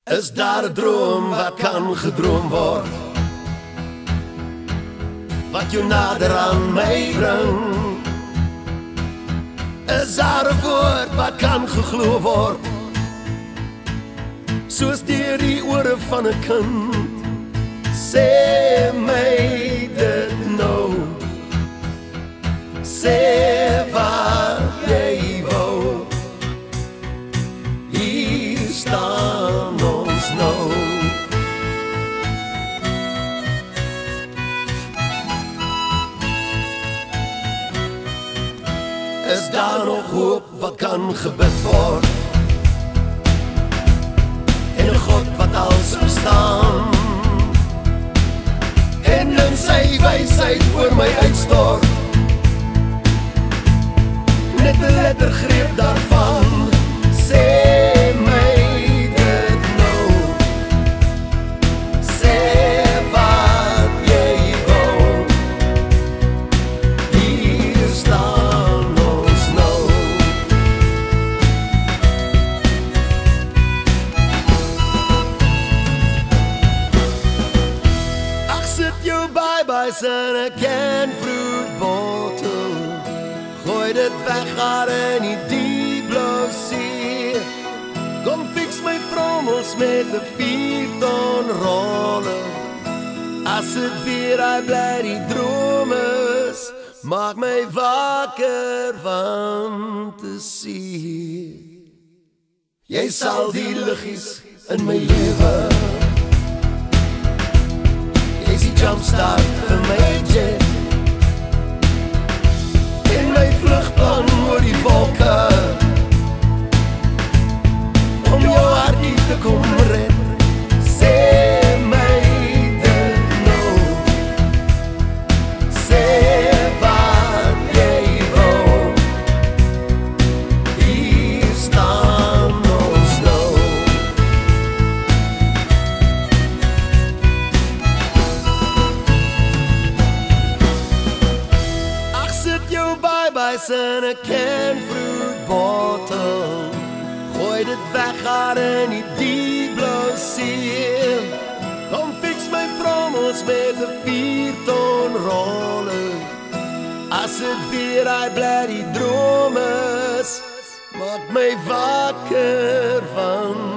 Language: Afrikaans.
Is daar 'n droom wat kan gedroom word, wat jou nader aan my bring? Is daar 'n woord wat kan geglo word, soos deur die ore van 'n kind? Sê my dit nou, sê wat jy wou. Hier staan ons nou. Is daar nog hoop wat kan gebid word, en 'n God wat alles verstaan, en in sy wysheid voor my uitstort, net 'n lettergreep daarvan? Sê my dit nou, sê wat jy wou. Hier staan ons nou. Ag, sit jou bye-byes in 'n canned fruit bottle, gooi dit weg daar in die diep blou see. Kom fix my trommels met 'n 4-ton roller. As dit weer hy bly die droom is, maak my wakker van te sien. Jy sal die liggies in my lewe, jy is die jumpstart vir my jet, in my vlugplan oor die wolke, om jou hartjie te kom red. Sê my dit nou, sê wat jy wou. Hier staan ons nou. Ag, sit jou bye-byes in 'n canned fruit bottle, gooi dit weg daar in die diep blou see. Kom fix my trommels met 'n 4-ton roller. As dit weer hy bly die droom is, maak my wakker van